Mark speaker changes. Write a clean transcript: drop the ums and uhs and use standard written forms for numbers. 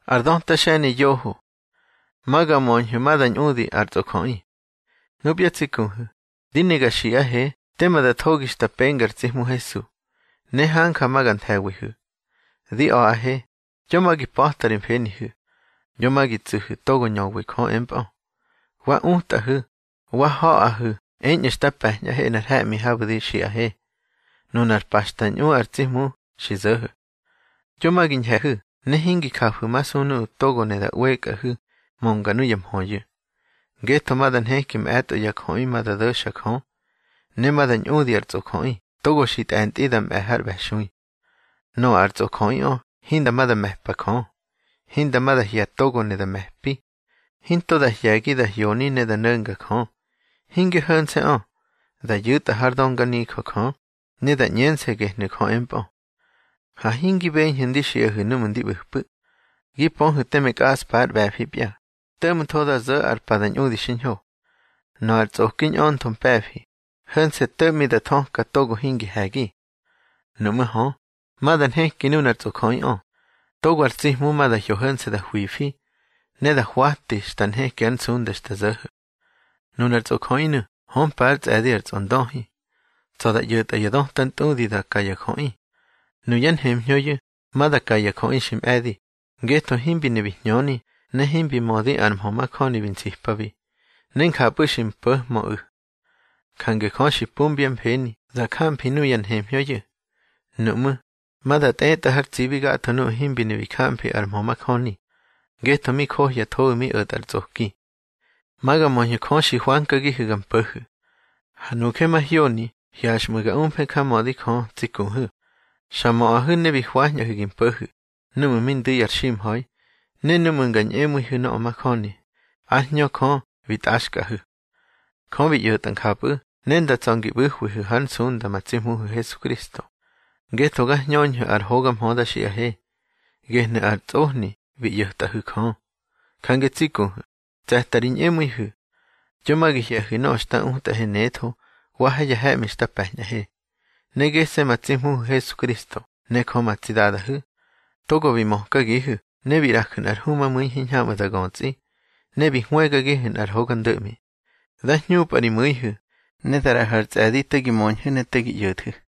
Speaker 1: Ardon tashani yohu. Maga monju madan udi artokoi. Nubia tsikunhu. Diniga shia he. Tema da togista pengar tsihmu Jesu. Ne hanka magan thewihu. Di o ahe. Yomagi pohtarin fenihu. Yomagi tsuhu togo nyowi ko empo. Wa untahu. Wa hoahu. Enya stapahnya he nar hemi habudi shia he. Nunar pastan u artsihmu shizahu. Yomagin hehu. Ne hingi kafu masunu togo ne da wekahu. Monganu yamhoyu. Geto madan hekim eto yakhoi madado shakhon. Ne madan udi artsokoi. Togo shit antidam ehar beshui. No artsokoi o. Hinda mada mehpakon. Hinda mada hia togo ne da mehpi. Hinto da hiagi da hioni ne da nunga kon. Hinge hönse o. Da yuta hardonga ni kokon. Ne da nyense gehne kon empo. Ha hingi bein hindi shia hunumundi buhpu. Gipon hutemek aspar bafipia. Tem toda zo arpadan udi shinho. No artsokin on ton pefi. Hönse temi da tonka togo hingi hagi. Numu ho. Madan heki nun artsokoi on. Togo artsihmu mada hyo hönse da huifi. Ne da huati stan heki ansundes da zohu. Nun artsokoi nu. Hon parts edi artsondohi. So da yuta yadon tant udi da kayakoi. Nu yan hem hyoyu. Mada kayakoi shim edi. Geto himbi nebihnoni. Ne himbi modi armhoma koni vinsihpavi. Nen kapushim puh mo u. Kange konshi pumbiam peni. Da kampi nu yan hem hyoyu. Numu. Mada teta har tsibiga tonu himbi nevi kampi armhoma koni. Geto mi kohya tohu mi ut arzoki. Maga monyo konshi huanka gihugan puhu. Hanuke mahioni. Hiashmuga umpe kamodi kon tsikuhu. Shamo ahu nevi huanya hugin puhu. Numu min duyar shim hoi. Nenu mungan emu huna o makoni. Ahnyo kon vit ashkahu. Kon vit yutan kapu. Nenda tsongi buhwihu hansun da matsimuhu Jesu Kristo. Geto gah nyonyo ar hogam hoda shia he. Gehne ar tsohni vit yuhtahu kon. Kange tsikuhu. Tsahtarin emu hu. Yomagihya huna oshta unta he neto. Wahaya he mishta pahnya he. Negese matsimuhu Jesu Kristo. Neko matsidadahu. Togo vimohka gihu. Nebi rakun ar huma muy hinyama da gonzi. Nebi huega gihin ar hogan dumi. Da nyup ari muyhu. Nedara hartz adita gimonhu netegi yudhu.